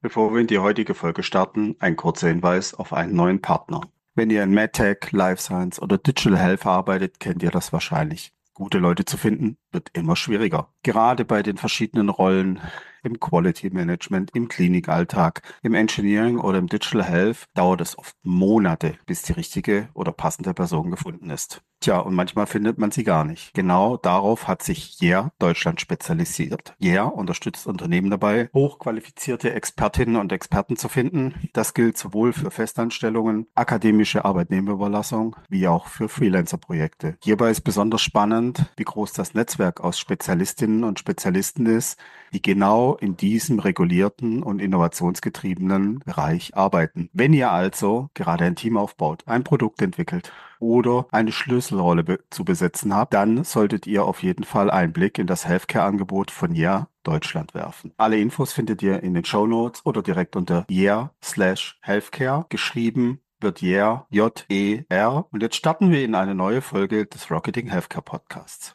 Bevor wir in die heutige Folge starten, ein kurzer Hinweis auf einen neuen Partner. Wenn ihr in MedTech, Life Science oder Digital Health arbeitet, kennt ihr das wahrscheinlich. Gute Leute zu finden wird immer schwieriger. Gerade bei den verschiedenen Rollen im Quality Management, im Klinikalltag, im Engineering oder im Digital Health dauert es oft Monate, bis die richtige oder passende Person gefunden ist. Tja, und manchmal findet man sie gar nicht. Genau darauf hat sich Year Deutschland spezialisiert. Year unterstützt Unternehmen dabei, hochqualifizierte Expertinnen und Experten zu finden. Das gilt sowohl für Festanstellungen, akademische Arbeitnehmerüberlassung, wie auch für Freelancer-Projekte. Hierbei ist besonders spannend, wie groß das Netzwerk aus Spezialistinnen und Spezialisten ist, die genau in diesem regulierten und innovationsgetriebenen Bereich arbeiten. Wenn ihr also gerade ein Team aufbaut, ein Produkt entwickelt oder eine Schlüsselrolle zu besetzen habt, dann solltet ihr auf jeden Fall einen Blick in das Healthcare-Angebot von Year Deutschland werfen. Alle Infos findet ihr in den Shownotes oder direkt unter year/healthcare. Geschrieben wird Year, J-E-R. Und jetzt starten wir in eine neue Folge des Rocketing Healthcare Podcasts.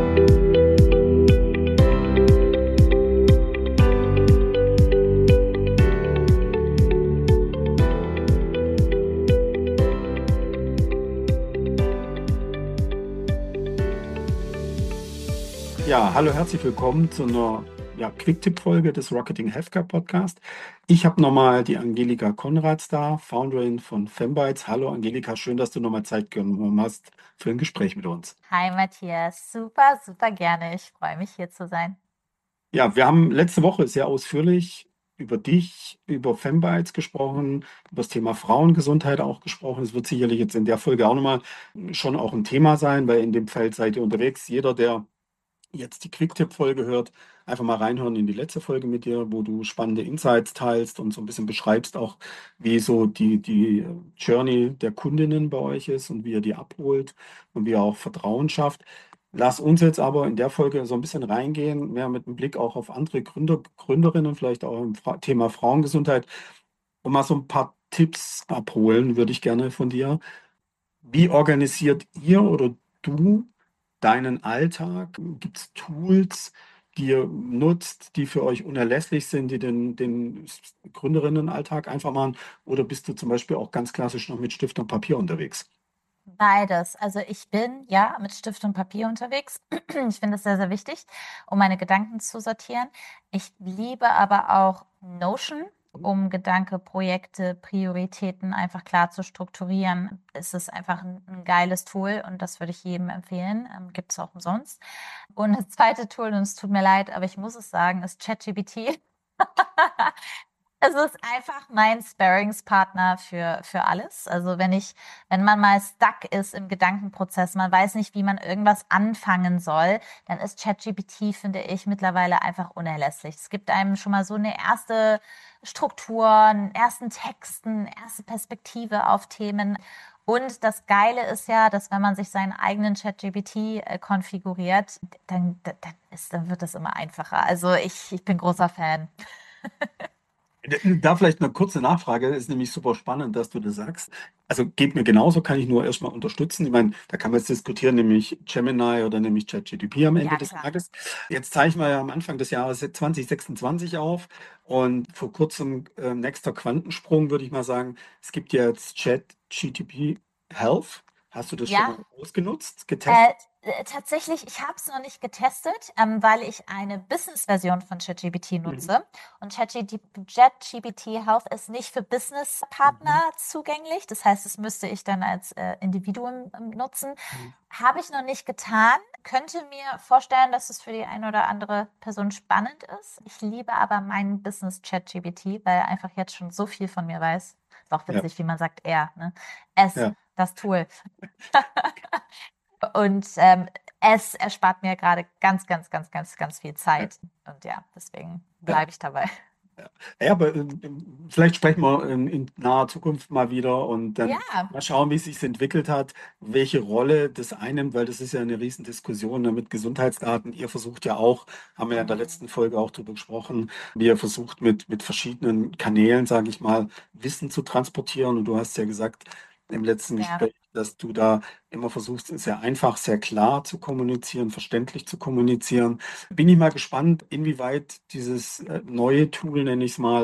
Ja, hallo, herzlich willkommen zu einer Quick-Tipp-Folge des Rocketing Healthcare Podcast. Ich habe nochmal die Angelika Konrads da, Founderin von Fembytes. Hallo Angelika, schön, dass du nochmal Zeit genommen hast für ein Gespräch mit uns. Hi Matthias, super, super gerne. Ich freue mich hier zu sein. Ja, wir haben letzte Woche sehr ausführlich über dich, über Fembytes gesprochen, über das Thema Frauengesundheit auch gesprochen. Es wird sicherlich jetzt in der Folge auch nochmal schon auch ein Thema sein, weil in dem Feld seid ihr unterwegs. Jeder, der jetzt die Quick-Tipp-Folge hört, einfach mal reinhören in die letzte Folge mit dir, wo du spannende Insights teilst und so ein bisschen beschreibst auch, wie so die Journey der Kundinnen bei euch ist und wie ihr die abholt und wie ihr auch Vertrauen schafft. Lass uns jetzt aber in der Folge so ein bisschen reingehen, mehr mit einem Blick auch auf andere Gründerinnen, vielleicht auch im Thema Frauengesundheit, und mal so ein paar Tipps abholen, würde ich gerne von dir. Wie organisiert ihr oder du deinen Alltag? Gibt es Tools, die ihr nutzt, die für euch unerlässlich sind, die den Gründerinnenalltag einfach machen? Oder bist du zum Beispiel auch ganz klassisch noch mit Stift und Papier unterwegs? Beides. Also ich bin ja mit Stift und Papier unterwegs. Ich finde es sehr, sehr wichtig, um meine Gedanken zu sortieren. Ich liebe aber auch Notion, um Gedanke, Projekte, Prioritäten einfach klar zu strukturieren. Es ist einfach ein geiles Tool und das würde ich jedem empfehlen. Gibt es auch umsonst. Und das zweite Tool, und es tut mir leid, aber ich muss es sagen, ist ChatGPT. Es ist einfach mein Sparringspartner für alles. Also wenn man mal stuck ist im Gedankenprozess, man weiß nicht, wie man irgendwas anfangen soll, dann ist ChatGPT, finde ich, mittlerweile einfach unerlässlich. Es gibt einem schon mal so eine erste Struktur, einen ersten Text, eine erste Perspektive auf Themen. Und das Geile ist ja, dass wenn man sich seinen eigenen ChatGPT konfiguriert, dann wird das immer einfacher. Also ich bin großer Fan. Da vielleicht eine kurze Nachfrage, ist nämlich super spannend, dass du das sagst. Also geht mir genauso, kann ich nur erstmal unterstützen. Ich meine, da kann man jetzt diskutieren, nämlich Gemini oder nämlich ChatGPT am Ende Ja, des klar. Tages. Jetzt zeichnen wir ja am Anfang des Jahres 2026 auf und vor kurzem nächster Quantensprung, würde ich mal sagen. Es gibt ja jetzt ChatGPT Health. Hast du das schon Ja, mal ausgenutzt, äh, getestet? tatsächlich, ich habe es noch nicht getestet, weil ich eine Business-Version von ChatGPT Mhm. nutze. Und ChatGPT Health ist nicht für Mhm. Business-Partner zugänglich. Das heißt, es müsste ich dann als Individuum nutzen. Habe ich noch nicht getan. Könnte mir vorstellen, dass es für die eine oder andere Person spannend ist. Ich liebe aber meinen Business ChatGPT, weil er einfach jetzt schon so viel von mir weiß. Ist auch Ja, witzig, wie man sagt, er, ne? Es, ja. das Tool. Und es erspart mir gerade ganz, ganz, ganz, ganz, ganz viel Ja. Zeit. Und ja, deswegen Ja. bleibe ich dabei. Ja, ja, aber vielleicht sprechen wir in naher Zukunft mal wieder und dann Ja, mal schauen, wie es sich entwickelt hat, welche Rolle das einnimmt, weil das ist ja eine Riesendiskussion, ne, mit Gesundheitsdaten. Ihr versucht ja auch, haben wir ja in der letzten Folge auch drüber gesprochen, wie ihr versucht mit verschiedenen Kanälen, sage ich mal, Wissen zu transportieren. Und du hast ja gesagt im letzten ja. Gespräch, dass du da immer versuchst, sehr einfach, sehr klar zu kommunizieren, verständlich zu kommunizieren. Bin ich mal gespannt, inwieweit dieses neue Tool, nenne ich es mal,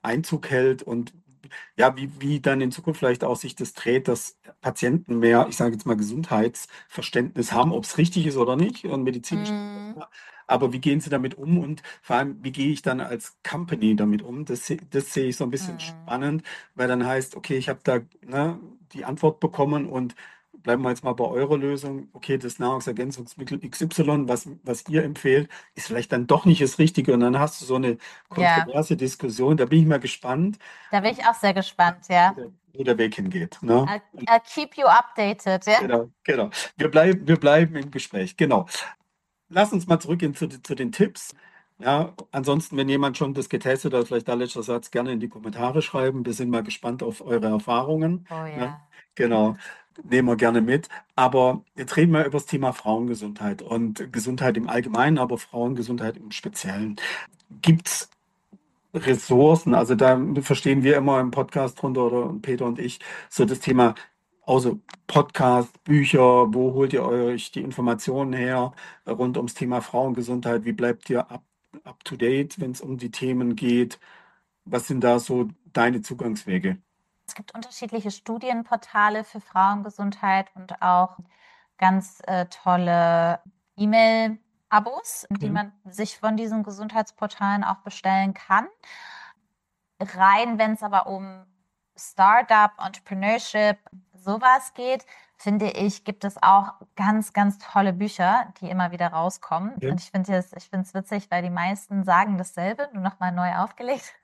Einzug hält und ja, wie dann in Zukunft vielleicht auch sich das dreht, dass Patienten mehr, ich sage jetzt mal, Gesundheitsverständnis haben, ob es richtig ist oder nicht und medizinisch. Mm, Aber wie gehen sie damit um und vor allem, wie gehe ich dann als Company damit um? Das sehe ich so ein bisschen mm. spannend, weil dann heißt, okay, ich habe da die Antwort bekommen und bleiben wir jetzt mal bei eurer Lösung. Okay, das Nahrungsergänzungsmittel XY, was ihr empfehlt, ist vielleicht dann doch nicht das Richtige. Und dann hast du so eine Ja, kontroverse Diskussion. Da bin ich mal gespannt, da bin ich auch sehr gespannt, ja. wo der Weg hingeht. Ne? I'll keep you updated, ja. Genau, genau. Wir bleiben im Gespräch. Genau. Lass uns mal zurückgehen zu den Tipps. Ja, ansonsten, wenn jemand schon das getestet hat, vielleicht da letzter Satz, gerne in die Kommentare schreiben. Wir sind mal gespannt auf eure Erfahrungen. Oh Ne? ja. Genau, nehmen wir gerne mit. Aber jetzt reden wir über das Thema Frauengesundheit und Gesundheit im Allgemeinen, aber Frauengesundheit im Speziellen. Gibt es Ressourcen? Also da verstehen wir immer im Podcast drunter oder Peter und ich so das Thema, also Podcast, Bücher, wo holt ihr euch die Informationen her rund ums Thema Frauengesundheit? Wie bleibt ihr up to date, wenn es um die Themen geht? Was sind da so deine Zugangswege? Es gibt unterschiedliche Studienportale für Frauengesundheit und auch ganz tolle E-Mail-Abos, die Okay. man sich von diesen Gesundheitsportalen auch bestellen kann. Rein, wenn es aber um Startup, Entrepreneurship, sowas geht, finde ich, gibt es auch ganz, ganz tolle Bücher, die immer wieder rauskommen. Okay. Und ich finde es witzig, weil die meisten sagen dasselbe, nur nochmal neu aufgelegt.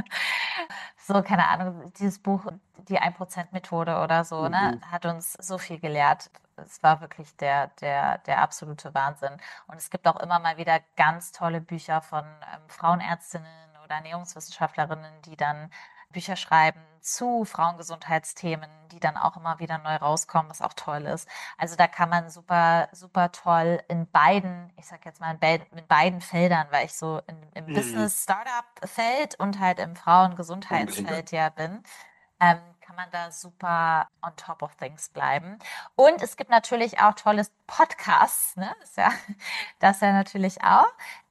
So, keine Ahnung, dieses Buch, die 1%-Methode oder so, ne, Mhm. hat uns so viel gelehrt. Es war wirklich der absolute Wahnsinn. Und es gibt auch immer mal wieder ganz tolle Bücher von Frauenärztinnen oder Ernährungswissenschaftlerinnen, die dann Bücher schreiben zu Frauengesundheitsthemen, die dann auch immer wieder neu rauskommen, was auch toll ist. Also da kann man super, super toll in beiden, ich sag jetzt mal in beiden Feldern, weil ich so im Mhm. Business-Startup-Feld und halt im Frauengesundheit. Frauengesundheitsfeld ja bin, kann man da super on top of things bleiben. Und es gibt natürlich auch tolle Podcasts, ne? Das ja natürlich auch.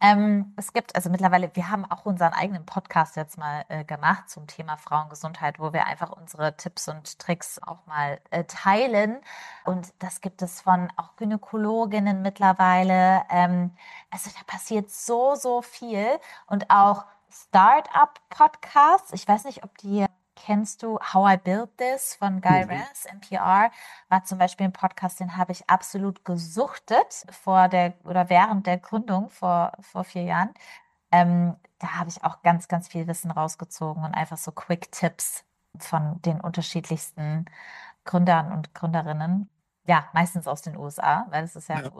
Es gibt, also mittlerweile, wir haben auch unseren eigenen Podcast jetzt mal gemacht zum Thema Frauengesundheit, wo wir einfach unsere Tipps und Tricks auch mal teilen. Und das gibt es von auch Gynäkologinnen mittlerweile. Also da passiert so, so viel. Und auch Startup-Podcasts. Ich weiß nicht, ob die kennst du How I Built This von Guy Mhm. Raz, NPR, war zum Beispiel ein Podcast, den habe ich absolut gesuchtet vor der oder während der Gründung vor 4 Jahren. Da habe ich auch ganz, ganz viel Wissen rausgezogen und einfach so Quick-Tipps von den unterschiedlichsten Gründern und Gründerinnen. Ja, meistens aus den USA, weil es ist ja ein Ja,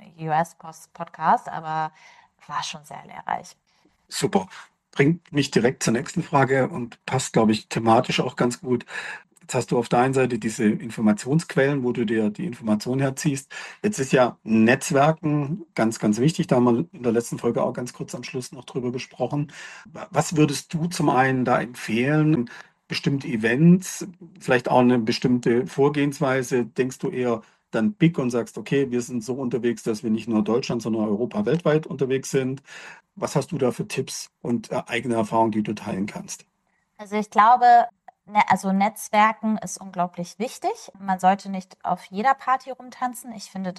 US-Podcast, aber war schon sehr lehrreich. super. Bringt mich direkt zur nächsten Frage und passt, glaube ich, thematisch auch ganz gut. Jetzt hast du auf der einen Seite diese Informationsquellen, wo du dir die Informationen herziehst. Jetzt ist ja Netzwerken ganz, ganz wichtig. Da haben wir in der letzten Folge auch ganz kurz am Schluss noch drüber gesprochen. Was würdest du zum einen da empfehlen? Bestimmte Events, vielleicht auch eine bestimmte Vorgehensweise? Denkst du eher dann big und sagst, okay, wir sind so unterwegs, dass wir nicht nur Deutschland, sondern Europa weltweit unterwegs sind? Was hast du da für Tipps und eigene Erfahrungen, die du teilen kannst? Also ich glaube, also Netzwerken ist unglaublich wichtig. Man sollte nicht auf jeder Party rumtanzen. Ich finde,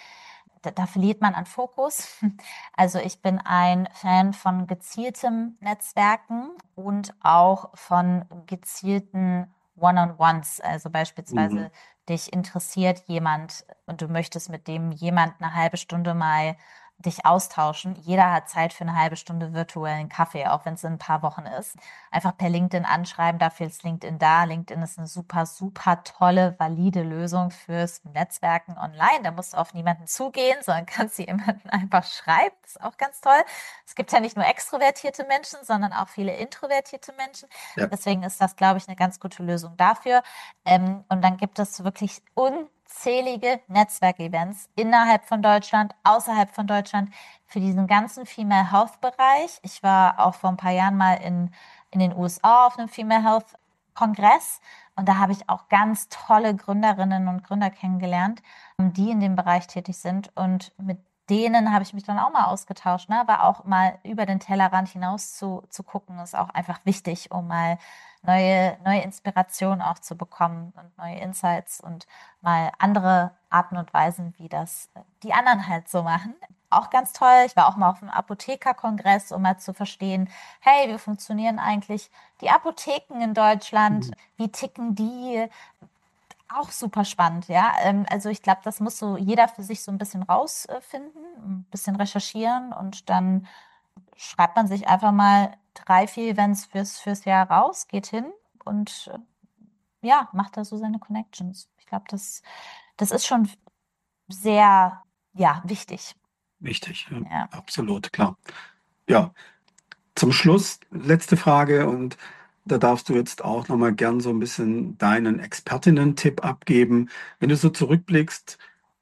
da verliert man an Fokus. Also ich bin ein Fan von gezieltem Netzwerken und auch von gezielten One-on-Ones. Also Mhm. beispielsweise dich interessiert jemand und du möchtest mit dem jemand eine halbe Stunde mal dich austauschen. Jeder hat Zeit für eine halbe Stunde virtuellen Kaffee, auch wenn es in ein paar Wochen ist. Einfach per LinkedIn anschreiben, dafür ist LinkedIn da. LinkedIn ist eine super, super tolle, valide Lösung fürs Netzwerken online. Da musst du auf niemanden zugehen, sondern kannst jemanden einfach schreiben. Das ist auch ganz toll. Es gibt ja nicht nur extrovertierte Menschen, sondern auch viele introvertierte Menschen. Ja. Deswegen ist das, glaube ich, eine ganz gute Lösung dafür. Und dann gibt es wirklich unzählige Netzwerkevents innerhalb von Deutschland, außerhalb von Deutschland für diesen ganzen Female Health Bereich. Ich war auch vor ein paar Jahren mal in den USA auf einem Female Health Kongress und da habe ich auch ganz tolle Gründerinnen und Gründer kennengelernt, die in dem Bereich tätig sind und mit denen habe ich mich dann auch mal ausgetauscht, ne? Aber auch mal über den Tellerrand hinaus zu gucken, ist auch einfach wichtig, um mal neue Inspirationen auch zu bekommen und neue Insights und mal andere Arten und Weisen, wie das die anderen halt so machen. Auch ganz toll. Ich war auch mal auf einem Apothekerkongress, um mal zu verstehen, hey, wie funktionieren eigentlich die Apotheken in Deutschland? Wie ticken die? Auch super spannend, ja. Also ich glaube, das muss so jeder für sich so ein bisschen rausfinden, ein bisschen recherchieren und dann schreibt man sich einfach mal 3, 4 Events fürs Jahr raus, geht hin und ja, macht da so seine Connections. Ich glaube, das ist schon sehr, ja, wichtig. Wichtig, ja, Ja. absolut, klar. Ja, zum Schluss, letzte Frage und da darfst du jetzt auch nochmal gern so ein bisschen deinen Expertinnen-Tipp abgeben. Wenn du so zurückblickst,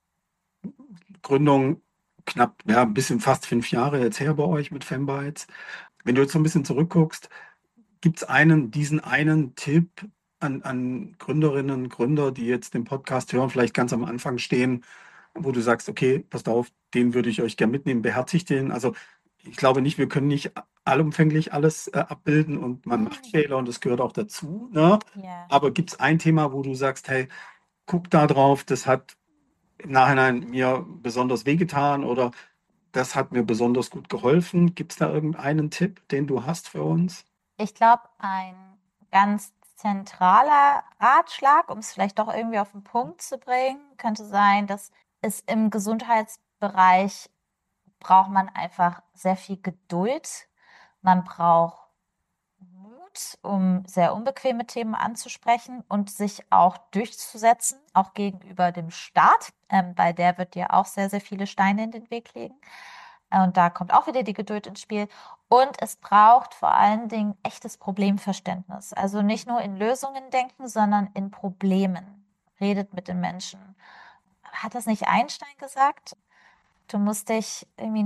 Gründung knapp, ja, ein bisschen fast 5 Jahre jetzt her bei euch mit Fembytes. Wenn du jetzt so ein bisschen zurückguckst, gibt es diesen einen Tipp an Gründerinnen und Gründer, die jetzt den Podcast hören, vielleicht ganz am Anfang stehen, wo du sagst, okay, passt auf, den würde ich euch gerne mitnehmen, beherzigt den. Also ich glaube nicht, wir können nicht allumfänglich alles abbilden und man macht Fehler und das gehört auch dazu. Ne? Ja. Aber gibt es ein Thema, wo du sagst, hey, guck da drauf, das hat im Nachhinein mir besonders wehgetan oder das hat mir besonders gut geholfen? Gibt es da irgendeinen Tipp, den du hast für uns? Ich glaube, ein ganz zentraler Ratschlag, um es vielleicht doch irgendwie auf den Punkt zu bringen, könnte sein, dass es im Gesundheitsbereich braucht man einfach sehr viel Geduld. Man braucht Mut, um sehr unbequeme Themen anzusprechen und sich auch durchzusetzen, auch gegenüber dem Staat, weil der wird dir auch sehr, sehr viele Steine in den Weg legen. Und da kommt auch wieder die Geduld ins Spiel. Und es braucht vor allen Dingen echtes Problemverständnis. Also nicht nur in Lösungen denken, sondern in Problemen. Redet mit den Menschen. Hat das nicht Einstein gesagt? Du musst dich irgendwie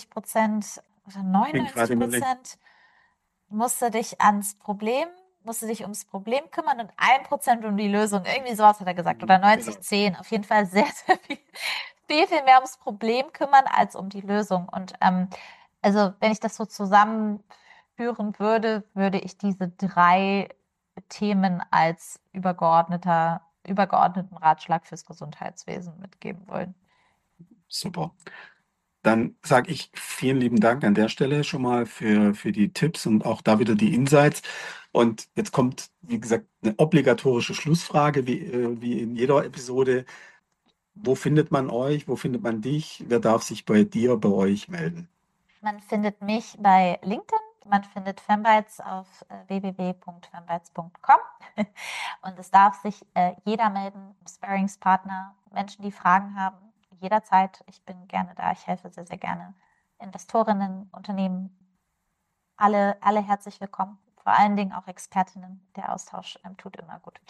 90% oder Bin gerade 99 überlegt. musst du dich ans Problem, musst du dich ums Problem kümmern und 1% um die Lösung. Irgendwie sowas hat er gesagt. Oder Genau. 90-10. Auf jeden Fall sehr, sehr viel mehr ums Problem kümmern als um die Lösung. Und also wenn ich das so zusammenführen würde, würde ich diese 3 Themen als übergeordneten Ratschlag fürs Gesundheitswesen mitgeben wollen. Super. Dann sage ich vielen lieben Dank an der Stelle schon mal für die Tipps und auch da wieder die Insights. Und jetzt kommt, wie gesagt, eine obligatorische Schlussfrage, wie in jeder Episode. Wo findet man euch? Wo findet man dich? Wer darf sich bei dir, bei euch melden? Man findet mich bei LinkedIn. Man findet Fembytes auf www.fembytes.com. Und es darf sich jeder melden, Sparringspartner, Menschen, die Fragen haben, jederzeit. Ich bin gerne da. Ich helfe sehr, sehr gerne Investorinnen, Unternehmen, alle herzlich willkommen. Vor allen Dingen auch Expertinnen. Der Austausch tut immer gut.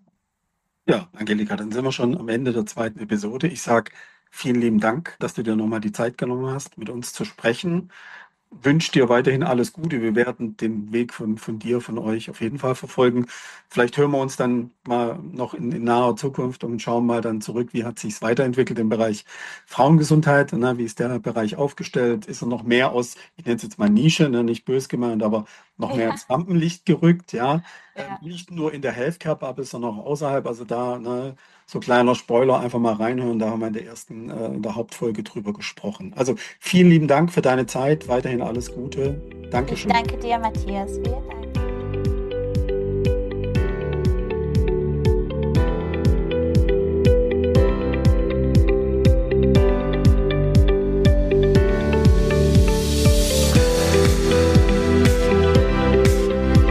Ja, Angelika, dann sind wir schon am Ende der zweiten Episode. Ich sage vielen lieben Dank, dass du dir nochmal die Zeit genommen hast, mit uns zu sprechen. Wünsche dir weiterhin alles Gute. Wir werden den Weg von dir, von euch auf jeden Fall verfolgen. Vielleicht hören wir uns dann mal noch in naher Zukunft und schauen mal dann zurück, wie hat sich weiterentwickelt im Bereich Frauengesundheit. Ne? Wie ist der Bereich aufgestellt? Ist er noch mehr aus, ich nenne es jetzt mal Nische, ne? Nicht bös gemeint, aber noch mehr Ja, ins Rampenlicht gerückt, ja? ja. Nicht nur in der Healthcare-Bubble, sondern auch außerhalb. Also da, ne, so kleiner Spoiler, einfach mal reinhören. Da haben wir in der Hauptfolge drüber gesprochen. Also vielen lieben Dank für deine Zeit. Weiterhin alles Gute. Ich Dankeschön. danke dir, Matthias. Vielen Dank.